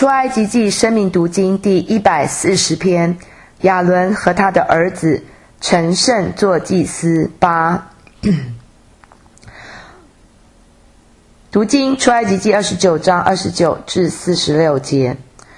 出埃及记生命读经第140篇，亚伦和他的儿子成圣做祭司8。读经出埃及记29章29至46节。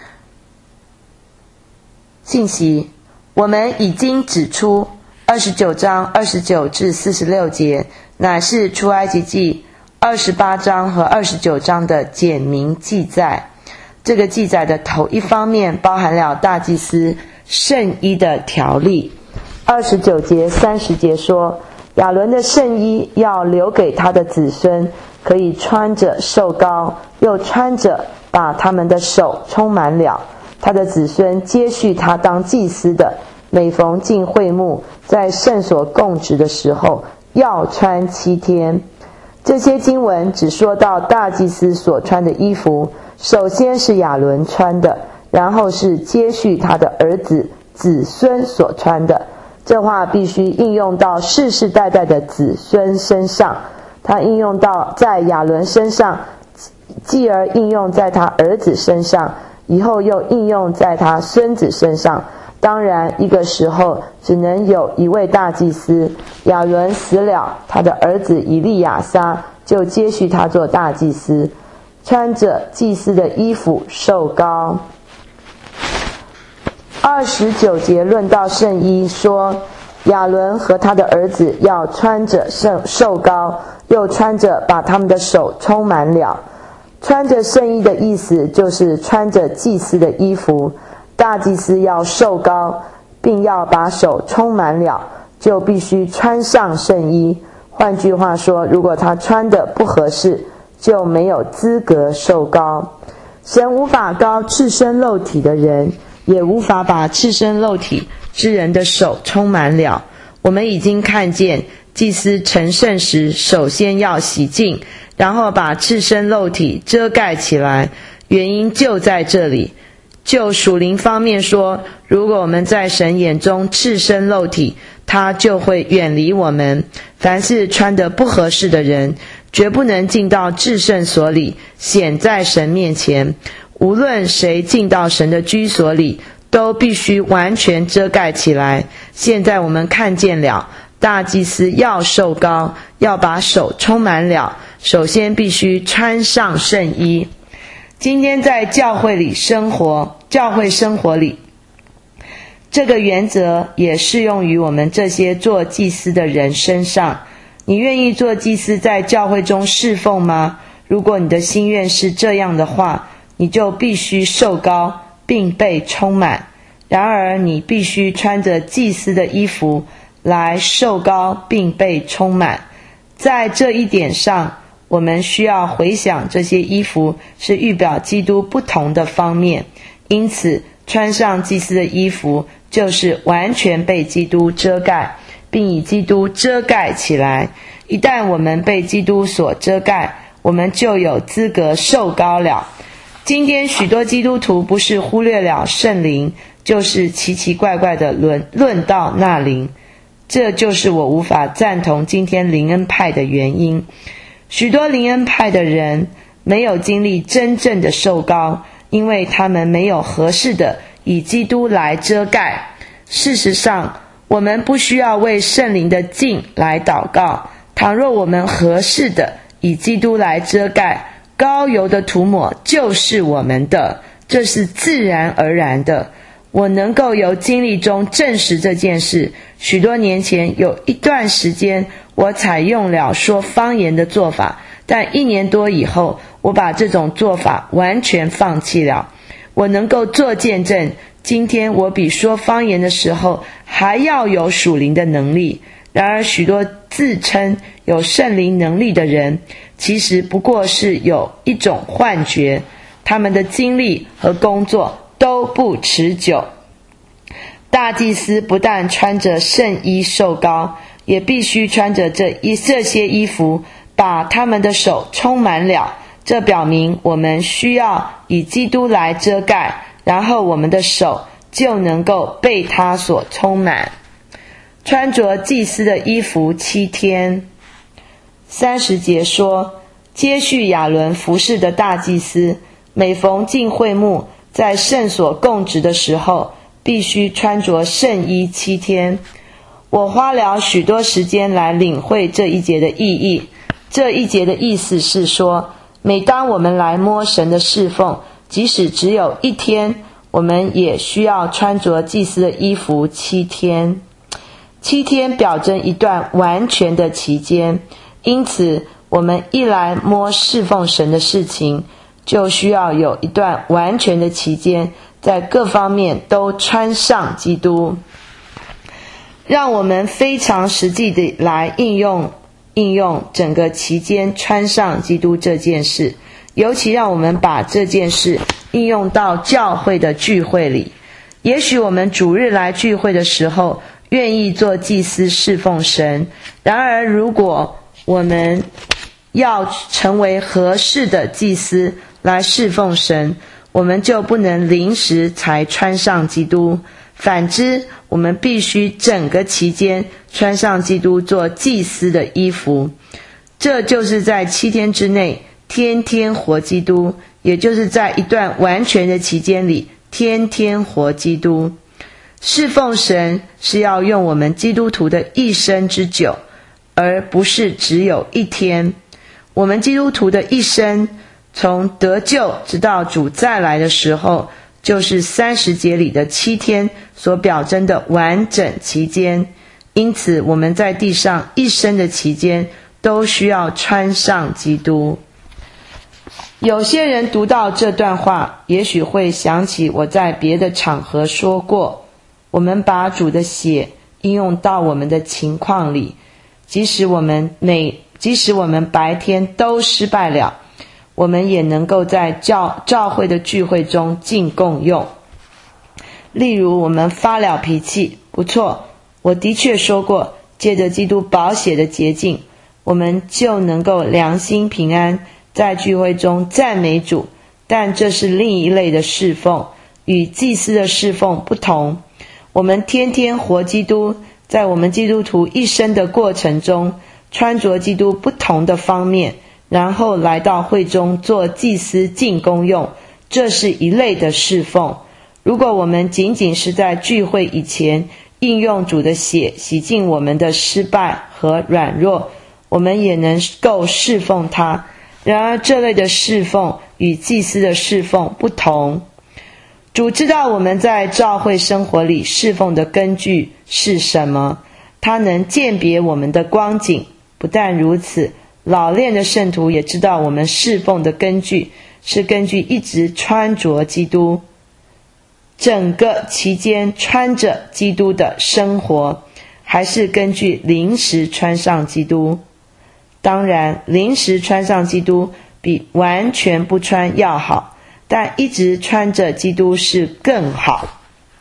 信息：我们已经指出29章29至46节乃是出埃及记28章和29章的简明记载。这个记载的头一方面包含了大祭司圣衣的条例。29节30节说，亚伦的圣衣要留给他的子孙，可以穿着受膏，又穿着把他们的手充满了。他的子孙接续他当祭司的，每逢进会幕，在圣所供职的时候，要穿7天。这些经文只说到大祭司所穿的衣服，首先是亚伦穿的，然后是接续他的儿子子孙所穿的。这话必须应用到世世代代的子孙身上，它应用到在亚伦身上，继而应用在他儿子身上，以后又应用在他孙子身上。当然一个时候只能有一位大祭司，亚伦死了，他的儿子以利亚撒就接续他做大祭司，穿着祭司的衣服受膏。29节论到圣衣，说亚伦和他的儿子要穿着受膏，又穿着把他们的手充满了。穿着圣衣的意思就是穿着祭司的衣服。大祭司要受膏，并要把手充满了，就必须穿上圣衣。换句话说，如果他穿的不合适，就没有资格受膏。神无法膏赤身露体的人，也无法把赤身露体之人的手充满了。我们已经看见，祭司成圣时首先要洗净，然后把赤身露体遮盖起来，原因就在这里。就属灵方面说，如果我们在神眼中赤身露体，他就会远离我们。凡是穿得不合适的人，绝不能进到至圣所里，显在神面前。无论谁进到神的居所里，都必须完全遮盖起来。现在我们看见了，大祭司要受膏，要把手充满了，首先必须穿上圣衣。今天在教会里生活，教会生活里，这个原则也适用于我们这些做祭司的人身上。你愿意做祭司在教会中侍奉吗？如果你的心愿是这样的话，你就必须受膏并被充满。然而你必须穿着祭司的衣服来受膏并被充满。在这一点上，我们需要回想这些衣服是预表基督不同的方面，因此穿上祭司的衣服就是完全被基督遮盖，并以基督遮盖起来。一旦我们被基督所遮盖，我们就有资格受膏了。今天许多基督徒不是忽略了圣灵，就是奇奇怪怪的论到那灵，这就是我无法赞同今天灵恩派的原因。许多灵恩派的人没有经历真正的受膏，因为他们没有合适的以基督来遮盖。事实上，我们不需要为圣灵的浸来祷告。倘若我们合适的以基督来遮盖，膏油的涂抹就是我们的，这是自然而然的。我能够由经历中证实这件事。许多年前有一段时间，我采用了说方言的做法，但1年多以后，我把这种做法完全放弃了。我能够做见证，今天我比说方言的时候还要有属灵的能力。然而许多自称有圣灵能力的人，其实不过是有一种幻觉，他们的经历和工作都不持久。大祭司不但穿着圣衣受膏，也必须穿着这些衣服，把他们的手充满了。这表明我们需要以基督来遮盖，然后我们的手就能够被他所充满。穿着祭司的衣服7天。30节说，接续亚伦服侍的大祭司，每逢进会幕， 在圣所供职的时候，必须穿着圣衣7天。我花了许多时间来领会这一节的意义。这一节的意思是说，每当我们来摸神的侍奉，即使只有1天，我们也需要穿着祭司的衣服7天。7天表征一段完全的期间，因此我们一来摸侍奉神的事情，就需要有一段完全的期间，在各方面都穿上基督。让我们非常实际的来应用整个期间穿上基督这件事，尤其让我们把这件事应用到教会的聚会里。也许我们主日来聚会的时候愿意做祭司侍奉神，然而如果我们要成为合适的祭司来侍奉神，我们就不能临时才穿上基督，反之，我们必须整个期间穿上基督做祭司的衣服。这就是在7天之内天天活基督，也就是在一段完全的期间里天天活基督。侍奉神是要用我们基督徒的一生之久，而不是只有1天。我们基督徒的一生，从得救直到主再来的时候，就是30节里的7天所表征的完整期间。因此我们在地上一生的期间都需要穿上基督。有些人读到这段话，也许会想起我在别的场合说过，我们把主的血应用到我们的情况里，即使我们白天都失败了，我们也能够在教会的聚会中尽共用。例如我们发了脾气，不错，我的确说过，借着基督宝血的洁净，我们就能够良心平安，在聚会中赞美主。但这是另一类的侍奉，与祭司的侍奉不同。我们天天活基督，在我们基督徒一生的过程中，穿着基督不同的方面，然后来到会中做祭司尽功用，这是一类的侍奉。如果我们仅仅是在聚会以前应用主的血洗净我们的失败和软弱，我们也能够侍奉他。然而这类的侍奉与祭司的侍奉不同。主知道我们在教会生活里侍奉的根据是什么，他能鉴别我们的光景。不但如此，老练的圣徒也知道我们侍奉的根据是根据一直穿着基督，整个期间穿着基督的生活，还是根据临时穿上基督。当然，临时穿上基督比完全不穿要好，但一直穿着基督是更好。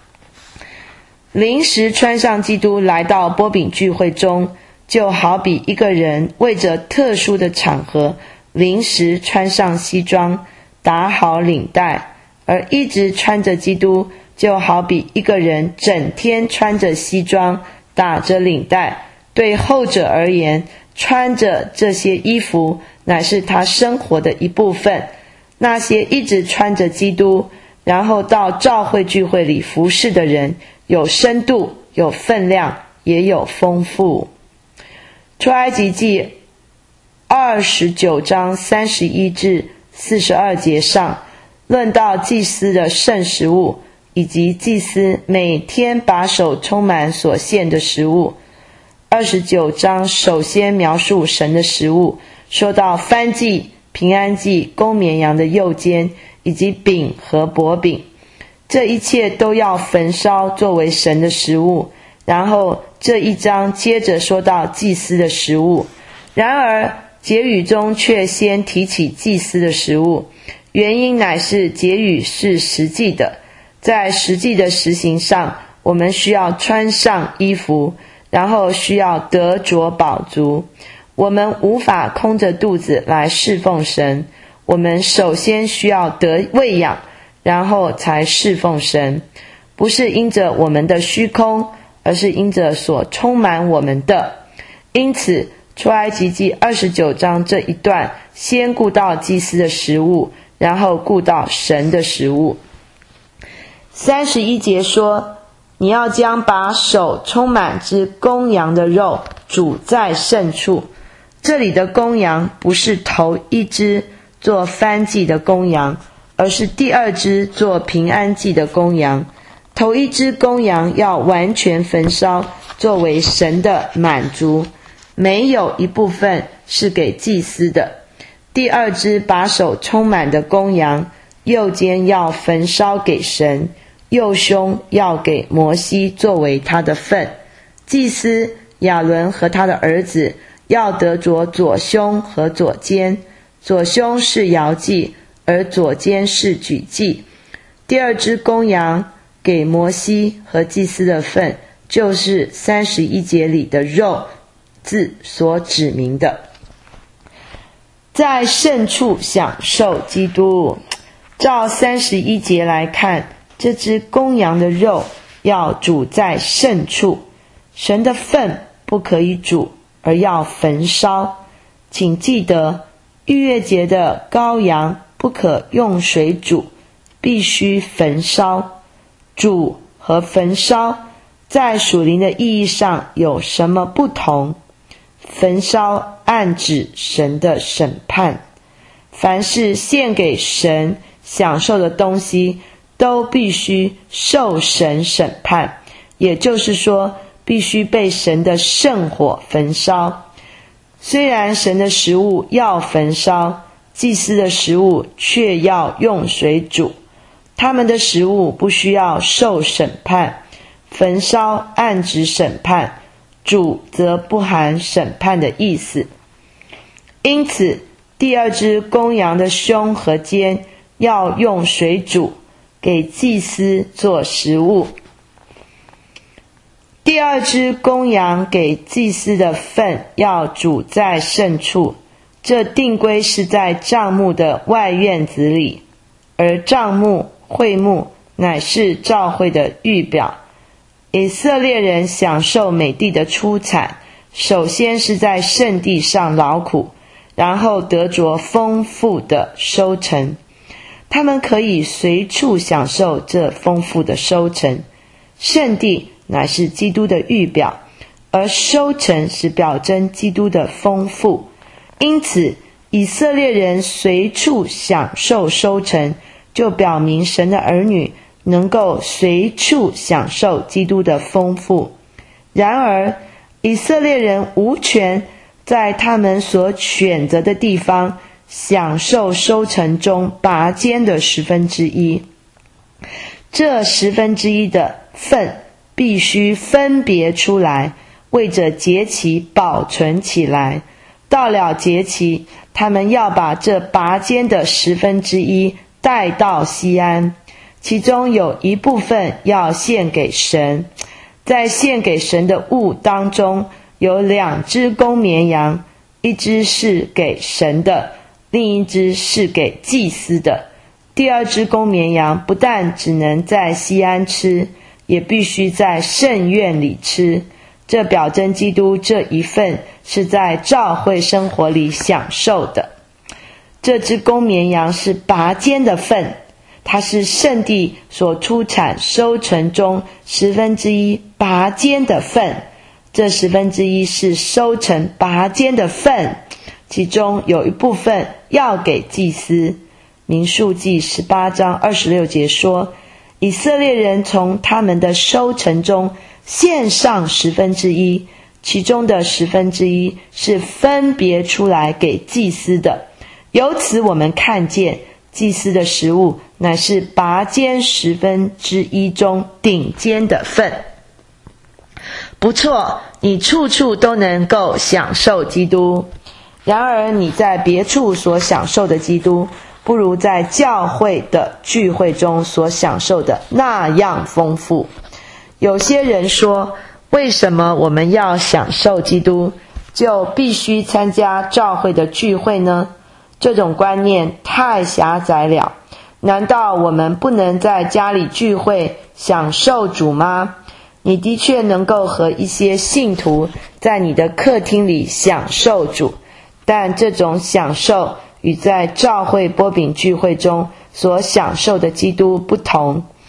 临时穿上基督来到波饼聚会中，就好比一个人为着特殊的场合临时穿上西装，打好领带，而一直穿着基督就好比一个人整天穿着西装，打着领带。对后者而言，穿着这些衣服乃是他生活的一部分。那些一直穿着基督，然后到教会聚会里服侍的人，有深度，有分量，也有丰富。出埃及记29章31至42节上，论到祭司的圣食物，以及祭司每天把手充满所献的食物。29章首先描述神的食物，说到燔祭、平安祭、公绵羊的右肩，以及饼和薄饼，这一切都要焚烧作为神的食物。然后这一章接着说到祭司的食物，然而结语中却先提起祭司的食物，原因乃是结语是实际的，在实际的实行上，我们需要穿上衣服，然后需要得着饱足。我们无法空着肚子来侍奉神，我们首先需要得喂养，然后才侍奉神。不是因着我们的虚空，而是因着所充满我们的。因此出埃及记29章这一段先顾到祭司的食物，然后顾到神的食物。 31节说，你要将把手充满之公羊的肉煮在圣处。这里的公羊不是头一只做燔祭的公羊，而是第二只做平安祭的公羊。头一只公羊要完全焚烧，作为神的满足，没有一部分是给祭司的。第二只把手充满的公羊，右肩要焚烧给神，右胸要给摩西作为他的份。祭司亚伦和他的儿子要得着左胸和左肩，左胸是摇祭，而左肩是举祭。第二只公羊给摩西和祭司的份，就是31节里的肉字所指明的。在圣处享受基督，照31节来看，这只公羊的肉要煮在圣处，神的份不可以煮，而要焚烧。请记得，逾越节的羔羊不可用水煮，必须焚烧。煮和焚烧在属灵的意义上有什么不同？焚烧暗指神的审判，凡是献给神享受的东西都必须受神审判，也就是说必须被神的圣火焚烧。虽然神的食物要焚烧，祭司的食物却要用水煮，他们的食物不需要受审判。焚烧暗指审判，煮则不含审判的意思。因此第二只公羊的胸和肩要用水煮，给祭司做食物。第二只公羊给祭司的份要煮在圣处，这定规是在帐幕的外院子里，而帐幕会幕乃是召会的预表。以色列人享受美地的出产，首先是在圣地上劳苦，然后得着丰富的收成。他们可以随处享受这丰富的收成。圣地乃是基督的预表，而收成是表征基督的丰富。因此以色列人随处享受收成，就表明神的儿女能够随处享受基督的丰富。然而以色列人无权在他们所选择的地方享受收成中拔尖的1/10，这1/10的份必须分别出来，为着节期保存起来。到了节期，他们要把这拔尖的1/10带到西安，其中有一部分要献给神。在献给神的物当中，有2只公绵羊，一只是给神的，另一只是给祭司的。第二只公绵羊不但只能在西安吃，也必须在圣院里吃。这表征基督这一份是在召会生活里享受的。这只公绵羊是拔尖的份，它是圣地所出产收成中1/10拔尖的份。这1/10是收成拔尖的份，其中有一部分要给祭司。民数记18章26节说，以色列人从他们的收成中献上1/10，其中的1/10是分别出来给祭司的。由此我们看见祭司的食物乃是拔尖1/10中顶尖的份。不错，你处处都能够享受基督，然而你在别处所享受的基督，不如在教会的聚会中所享受的那样丰富。有些人说，为什么我们要享受基督，就必须参加教会的聚会呢？这种观念太狭窄了。难道我们不能在家里聚会享受主吗？你的确能够和一些信徒在你的客厅里享受主，但这种享受与在教会擘饼聚会中所享受的基督不同。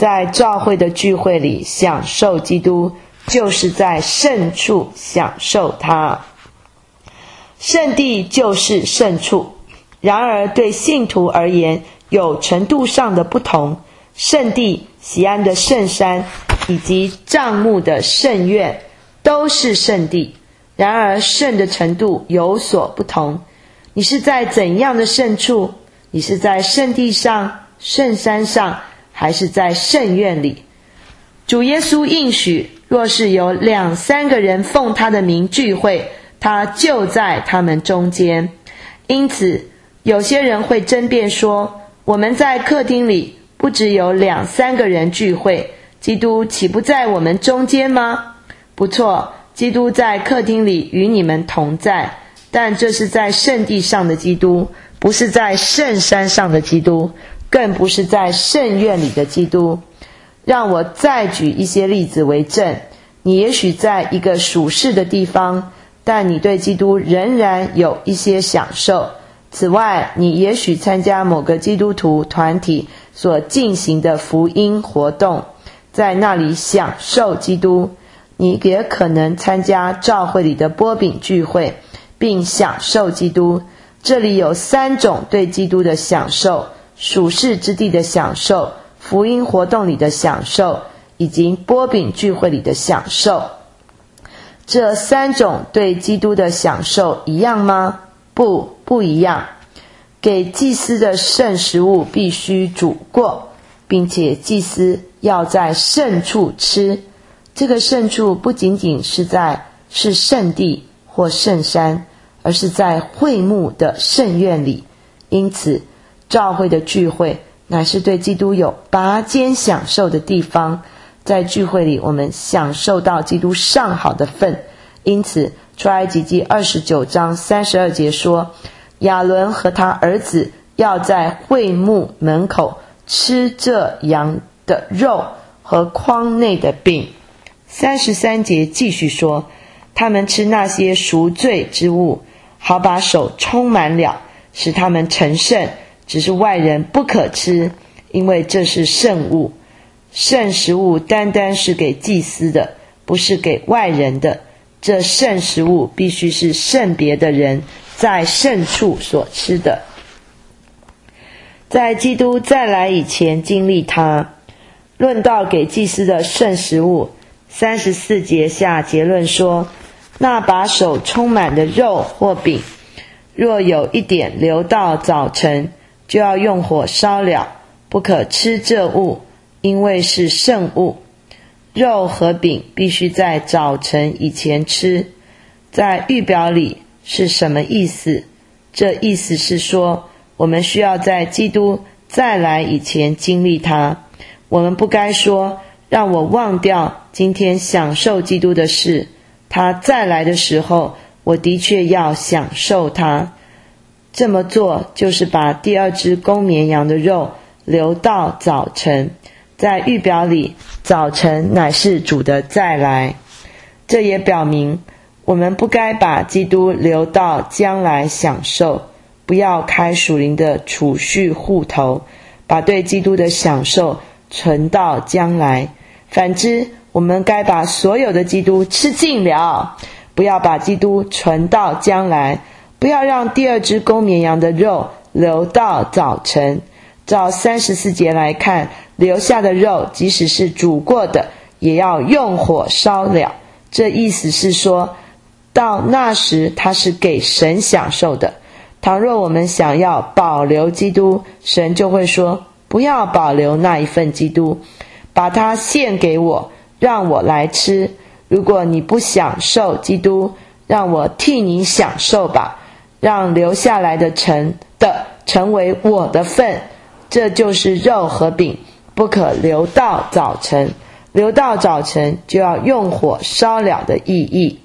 在教会的聚会里享受基督，就是在圣处享受他。圣地就是圣处，然而对信徒而言有程度上的不同。圣地、锡安的圣山以及帐幕的圣院都是圣地，然而圣的程度有所不同。你是在怎样的圣处？你是在圣地上、圣山上，还是在圣院里？主耶稣应许，若是有2-3个人奉他的名聚会，他就在他们中间。因此有些人会争辩说，我们在客厅里不只有2-3个人聚会，基督岂不在我们中间吗？不错，基督在客厅里与你们同在，但这是在圣地上的基督，不是在圣山上的基督，更不是在圣院里的基督。让我再举一些例子为证。你也许在一个属世的地方，但你对基督仍然有一些享受。此外，你也许参加某个基督徒团体所进行的福音活动，在那里享受基督。你也可能参加教会里的擘饼聚会，并享受基督。这里有3种对基督的享受：属世之地的享受、福音活动里的享受，以及擘饼聚会里的享受。这3种对基督的享受一样吗？不一样。给祭司的圣食物必须煮过，并且祭司要在圣处吃。这个圣处不仅仅是圣地或圣山，而是在会幕的圣院里。因此教会的聚会乃是对基督有拔尖享受的地方。在聚会里，我们享受到基督上好的份。因此出埃及记29章32节说，亚伦和他儿子要在会幕门口吃这羊的肉和筐内的饼。33节继续说，他们吃那些赎罪之物，好把手充满了，使他们成圣，只是外人不可吃，因为这是圣物。圣食物单单是给祭司的，不是给外人的。这圣食物必须是圣别的人在圣处所吃的。在基督再来以前经历他。论到给祭司的圣食物，34节下结论说，那把手充满的肉或饼，若有一点留到早晨，就要用火烧了，不可吃这物，因为是圣物。肉和饼必须在早晨以前吃。在预表里是什么意思？这意思是说，我们需要在基督再来以前经历他。我们不该说，让我忘掉今天享受基督的事，他再来的时候，我的确要享受他。这么做就是把第2只公绵羊的肉留到早晨。在预表里，早晨乃是主的再来。这也表明我们不该把基督留到将来享受，不要开属灵的储蓄户头，把对基督的享受存到将来。反之，我们该把所有的基督吃尽了，不要把基督存到将来，不要让第2只公绵羊的肉留到早晨。照34节来看，留下的肉即使是煮过的，也要用火烧了。这意思是说，到那时它是给神享受的。倘若我们想要保留基督，神就会说，不要保留那一份基督，把它献给我，让我来吃。如果你不享受基督，让我替你享受吧，让留下来的成为我的份。这就是肉和饼，不可留到早晨。留到早晨就要用火烧了的意义。